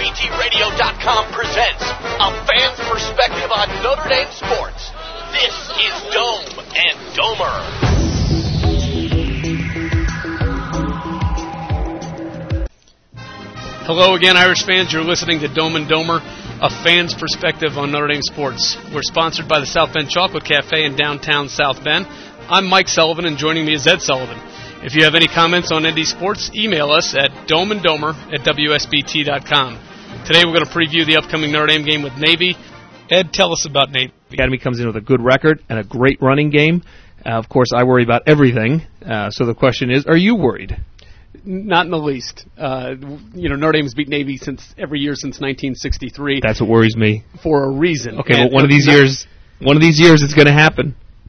WSBTradio.com presents A Fan's Perspective on Notre Dame Sports. This is Dome and Domer. Hello again, Irish fans. You're listening to Dome and Domer, A Fan's Perspective on Notre Dame Sports. We're sponsored by the South Bend Chocolate Cafe in downtown South Bend. I'm Mike Sullivan, and joining me is Ed Sullivan. If you have any comments on ND Sports, email us at domeanddomer@WSBT.com. Today we're going to preview the upcoming Notre Dame game with Navy. Ed, tell us about Navy. The Academy comes in with a good record and a great running game. Of course, I worry about everything. So the question is, are you worried? Not in the least. Notre Dame's beat Navy every year since 1963. That's what worries me. For a reason. Okay, well, one of these years it's going to happen.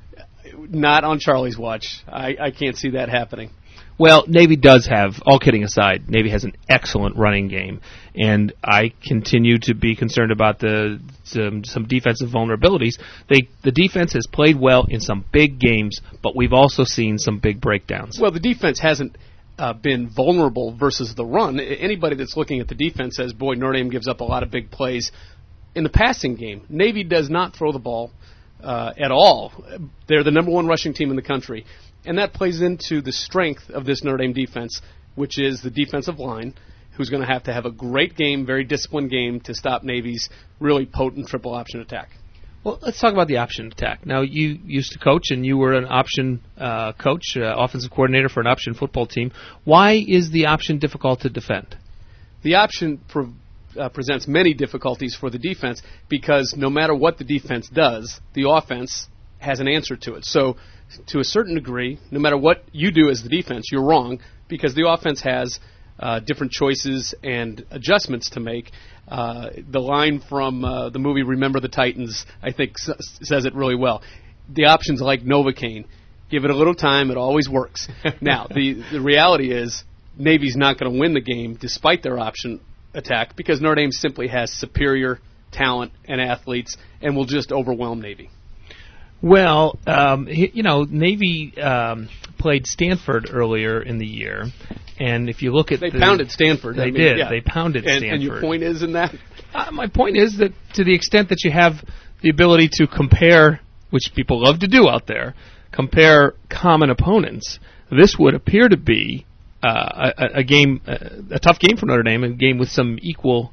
Not on Charlie's watch. I can't see that happening. Well, Navy does have, all kidding aside, Navy has an excellent running game, and I continue to be concerned about some defensive vulnerabilities. The defense has played well in some big games, but we've also seen some big breakdowns. Well, the defense hasn't been vulnerable versus the run. Anybody that's looking at the defense says, boy, Notre Dame gives up a lot of big plays. In the passing game, Navy does not throw the ball at all. They're the number one rushing team in the country. And that plays into the strength of this Notre Dame defense, which is the defensive line, who's going to have a great game, very disciplined game, to stop Navy's really potent triple option attack. Well, let's talk about the option attack. Now, you used to coach, and you were an option coach, offensive coordinator for an option football team. Why is the option difficult to defend? The option presents many difficulties for the defense because no matter what the defense does, the offense has an answer to it. So, to a certain degree, no matter what you do as the defense, you're wrong because the offense has different choices and adjustments to make. The line from the movie Remember the Titans, I think, says it really well. The option's like Novocaine. Give it a little time, it always works. Now, the reality is Navy's not going to win the game despite their option attack because Notre Dame simply has superior talent and athletes and will just overwhelm Navy. Well, Navy played Stanford earlier in the year, and if you look at they pounded Stanford. They did. Yeah. They pounded Stanford. And your point is in that? My point is that to the extent that you have the ability to compare, which people love to do out there, compare common opponents, this would appear to be a game, a tough game for Notre Dame, a game with some equal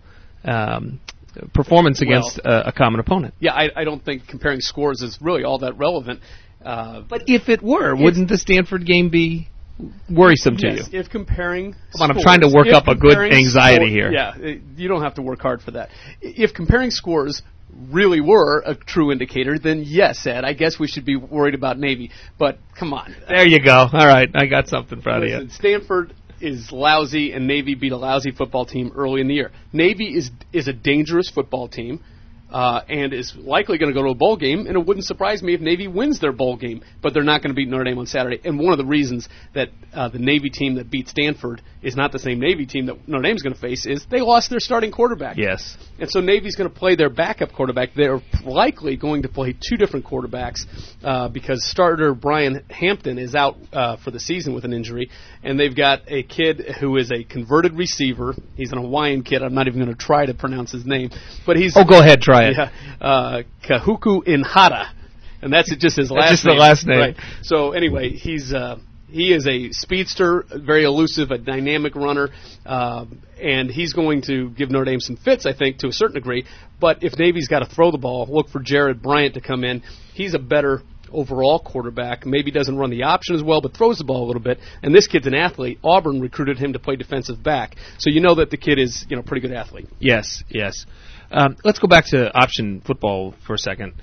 performance against a common opponent. Yeah, I don't think comparing scores is really all that relevant. But if it were, wouldn't the Stanford game be worrisome to you? If comparing Come on, I'm trying to work up a good anxiety here. Yeah, you don't have to work hard for that. If comparing scores really were a true indicator, then yes, Ed, I guess we should be worried about Navy. But come on. There you go. All right, I got something for you. Stanford is lousy, and Navy beat a lousy football team early in the year. Navy is a dangerous football team and is likely going to go to a bowl game, and it wouldn't surprise me if Navy wins their bowl game, but they're not going to beat Notre Dame on Saturday. And one of the reasons that the Navy team that beat Stanford is not the same Navy team that Notre Dame's going to face is they lost their starting quarterback. Yes. And so Navy's going to play their backup quarterback. They're likely going to play two different quarterbacks because starter Brian Hampton is out for the season with an injury, and they've got a kid who is a converted receiver. He's an Hawaiian kid. I'm not even going to try to pronounce his name, but he's go ahead, try it. Yeah, Kahuku Inhara, and that's just his last name. Just the last name. Right. So anyway, he is a speedster, very elusive, a dynamic runner, and he's going to give Notre Dame some fits, I think, to a certain degree. But if Navy's got to throw the ball, look for Jared Bryant to come in. He's a better overall quarterback. Maybe doesn't run the option as well, but throws the ball a little bit. And this kid's an athlete. Auburn recruited him to play defensive back, so you know that the kid is a pretty good athlete. Yes. Let's go back to option football for a second.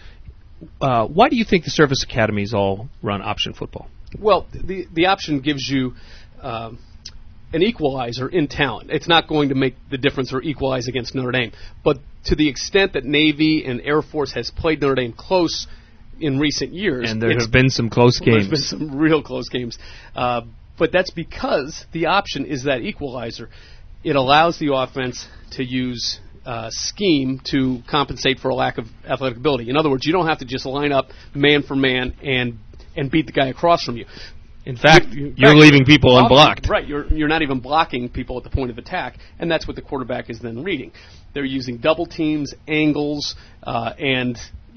Why do you think the service academies all run option football? Well, the option gives you an equalizer in talent. It's not going to make the difference or equalize against Notre Dame. But to the extent that Navy and Air Force has played Notre Dame close in recent years. And there have been some close games. There's been some real close games. But that's because the option is that equalizer. It allows the offense to use scheme to compensate for a lack of athletic ability. In other words, you don't have to just line up man for man and beat the guy across from you. In fact, you're leaving people unblocked. Right, you're not even blocking people at the point of attack, and that's what the quarterback is then reading. They're using double teams, angles, and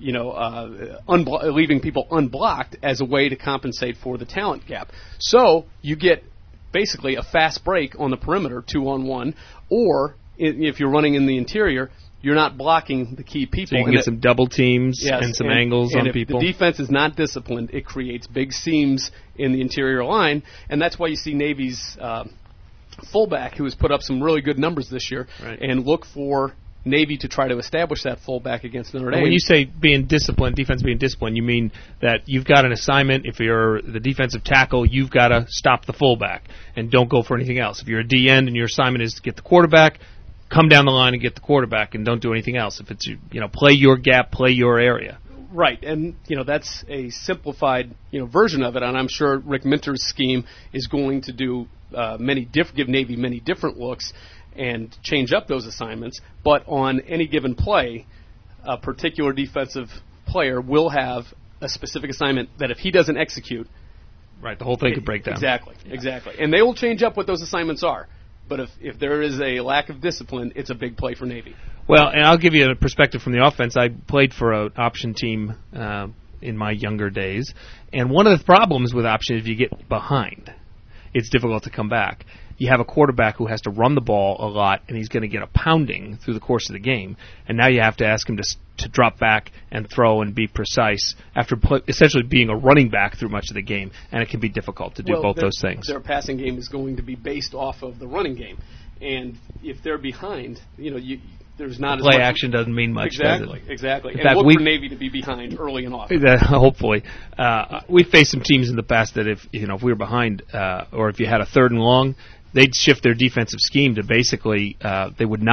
leaving people unblocked as a way to compensate for the talent gap. So you get basically a fast break on the perimeter, 2-on-1, or if you're running in the interior, you're not blocking the key people. So you can get some double teams and some angles on people. If the defense is not disciplined, it creates big seams in the interior line, and that's why you see Navy's fullback, who has put up some really good numbers this year, and look for Navy to try to establish that fullback against Notre Dame. When you say being disciplined, defense being disciplined, you mean that you've got an assignment. If you're the defensive tackle, you've got to stop the fullback and don't go for anything else. If you're a D end and your assignment is to get the quarterback, come down the line and get the quarterback and don't do anything else. If it's play your gap, play your area. Right, and that's a simplified version of it, and I'm sure Rick Minter's scheme is going to do give Navy many different looks and change up those assignments. But on any given play, a particular defensive player will have a specific assignment that if he doesn't execute, right, the whole thing could break down. Exactly, and they will change up what those assignments are. But if there is a lack of discipline, it's a big play for Navy. Well, and I'll give you a perspective from the offense. I played for an option team in my younger days, and one of the problems with option is if you get behind, it's difficult to come back. You have a quarterback who has to run the ball a lot, and he's going to get a pounding through the course of the game. And now you have to ask him to drop back and throw and be precise after essentially being a running back through much of the game. And it can be difficult to do both those things. Their passing game is going to be based off of the running game. And if they're behind, there's not as much. Play action doesn't mean much, does it? Exactly. In and fact, look for Navy to be behind early and often. Hopefully. We've faced some teams in the past that if we were behind or if you had a 3rd and long, they'd shift their defensive scheme to basically they would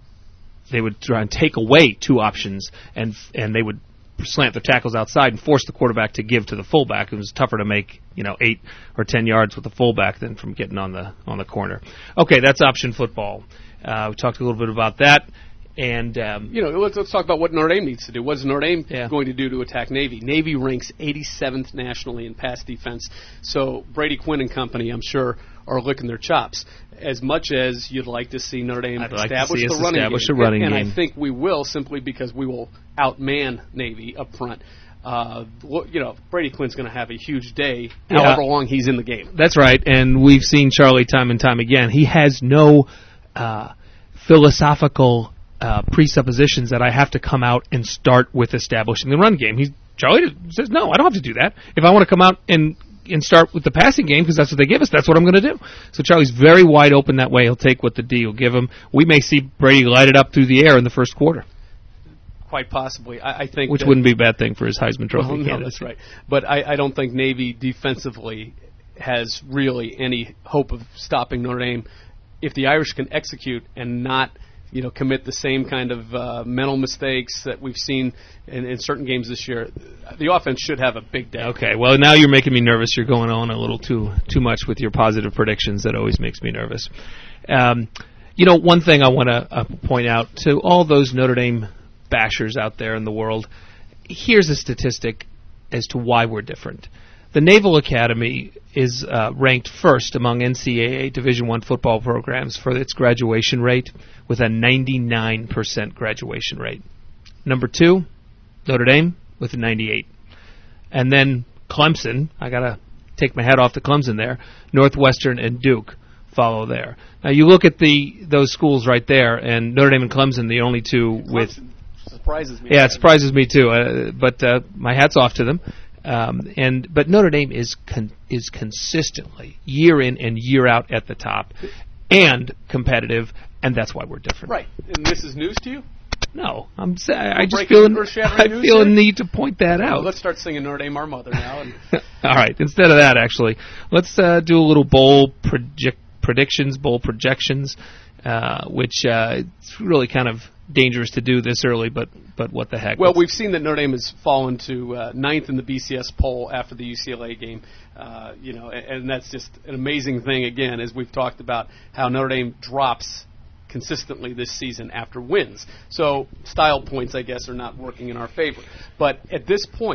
try and take away 2 options and they would slant their tackles outside and force the quarterback to give to the fullback. It was tougher to make 8 or 10 yards with the fullback than from getting on the corner. Okay, that's option football. We talked a little bit about that. And let's talk about what Notre Dame needs to do. What is Notre Dame going to do to attack Navy? Navy ranks 87th nationally in pass defense. So Brady Quinn and company, I'm sure, are licking their chops. As much as you'd like to see Notre Dame establish the running game, and I think we will, simply because we will outman Navy up front. Brady Quinn's going to have a huge day, however long he's in the game. That's right, and we've seen Charlie time and time again. He has no philosophical presuppositions that I have to come out and start with establishing the run game. Charlie says, no, I don't have to do that. If I want to come out and start with the passing game, because that's what they give us, that's what I'm going to do. So Charlie's very wide open that way. He'll take what the D will give him. We may see Brady light it up through the air in the first quarter. Quite possibly. I think which wouldn't be a bad thing for his Heisman Trophy candidate. No, that's right. But I don't think Navy defensively has really any hope of stopping Notre Dame. If the Irish can execute and not commit the same kind of mental mistakes that we've seen in certain games this year, the offense should have a big day. Okay, well, now you're making me nervous. You're going on a little too much with your positive predictions. That always makes me nervous. One thing I want to point out to all those Notre Dame bashers out there in the world, here's a statistic as to why we're different. The Naval Academy is ranked first among NCAA Division I football programs for its graduation rate, with a 99% graduation rate. Number 2, Notre Dame, with a 98. And then Clemson, I got to take my hat off to Clemson there, Northwestern and Duke follow there. Now you look at those schools right there, and Notre Dame and Clemson, the only two with... surprises me. Yeah, it surprises me too, but my hat's off to them. But Notre Dame is consistently year in and year out at the top and competitive, and that's why we're different. Right, and this is news to you? No, I just feel a need to point that out. Well, let's start singing Notre Dame Our Mother now. All right, instead of that, actually, let's do a little bowl predictions, bowl projections, which it's really kind of dangerous to do this early, but what the heck. Well, we've seen that Notre Dame has fallen to 9th in the BCS poll after the UCLA game, and that's just an amazing thing, again, as we've talked about how Notre Dame drops consistently this season after wins. So style points, I guess, are not working in our favor. But at this point,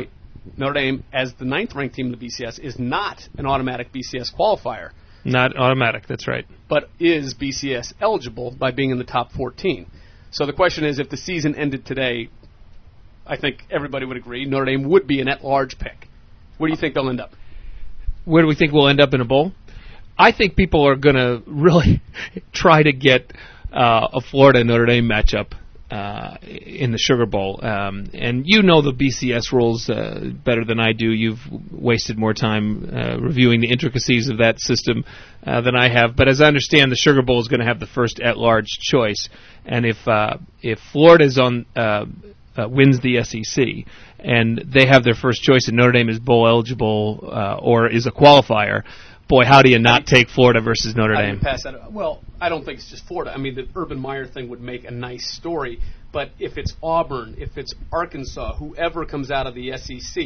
Notre Dame, as the 9th-ranked team in the BCS, is not an automatic BCS qualifier. Not automatic, that's right. But is BCS eligible by being in the top 14. So the question is, if the season ended today, I think everybody would agree Notre Dame would be an at-large pick. Where do you think they'll end up? Where do we think we'll end up in a bowl? I think people are going to really try to get a Florida-Notre Dame matchup in the Sugar Bowl. And you know the BCS rules better than I do. You've wasted more time reviewing the intricacies of that system than I have. But as I understand, the Sugar Bowl is going to have the first at-large choice. And if Florida's wins the SEC and they have their first choice and Notre Dame is bowl eligible or is a qualifier, boy, how do you not take Florida versus Notre Dame? I would pass that. Well, I don't think it's just Florida. I mean, the Urban Meyer thing would make a nice story, but if it's Auburn, if it's Arkansas, whoever comes out of the SEC,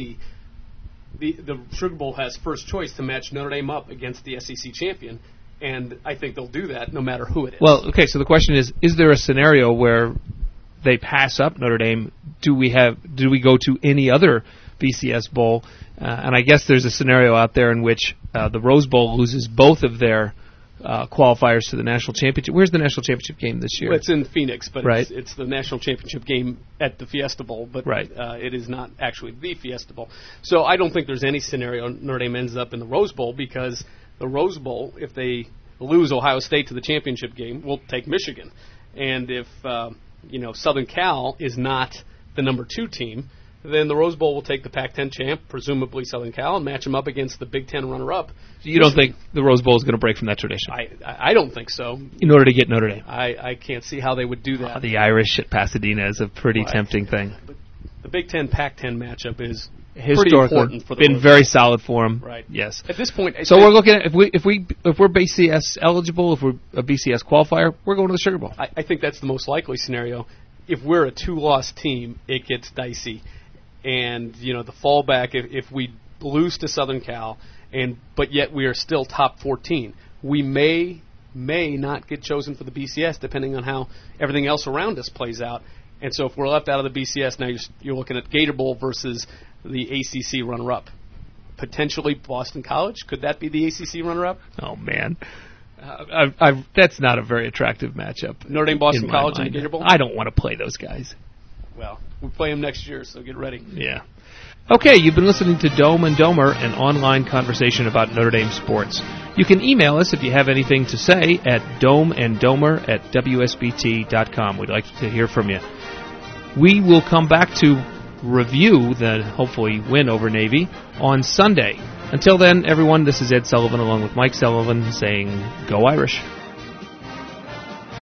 the Sugar Bowl has first choice to match Notre Dame up against the SEC champion, and I think they'll do that no matter who it is. Well, okay, so the question is there a scenario where they pass up Notre Dame? Do we go to any other BCS bowl? And I guess there's a scenario out there in which the Rose Bowl loses both of their qualifiers to the national championship. Where's the national championship game this year? Well, it's in Phoenix, but right. it's the national championship game at the Fiesta Bowl, but right. It is not actually the Fiesta Bowl. So I don't think there's any scenario Notre Dame ends up in the Rose Bowl, because the Rose Bowl, if they lose Ohio State to the championship game, will take Michigan. And if Southern Cal is not the number 2 team, then the Rose Bowl will take the Pac-10 champ, presumably Southern Cal, and match them up against the Big Ten runner-up. So you don't think the Rose Bowl is going to break from that tradition? I don't think so. In order to get Notre Dame? I can't see how they would do that. The Irish at Pasadena is a pretty tempting thing. But the Big Ten Pac-10 matchup is historically pretty important for the been very solid for them. Right. Yes. At this point, so we're looking at if we're BCS eligible, if we're a BCS qualifier, we're going to the Sugar Bowl. I think that's the most likely scenario. If we're a 2-loss team, it gets dicey. And, the fallback, if we lose to Southern Cal, but yet we are still top 14, we may not get chosen for the BCS, depending on how everything else around us plays out. And so if we're left out of the BCS, now you're looking at Gator Bowl versus the ACC runner-up. Potentially Boston College. Could that be the ACC runner-up? Oh, man. That's not a very attractive matchup. Notre Dame, Boston College, and Gator Bowl? I don't want to play those guys. Well, we'll play them next year, so get ready. Yeah. Okay, you've been listening to Dome and Domer, an online conversation about Notre Dame sports. You can email us if you have anything to say at domeanddomer@WSBT.com. We'd like to hear from you. We will come back to review the hopefully win over Navy on Sunday. Until then, everyone, this is Ed Sullivan along with Mike Sullivan saying, Go Irish.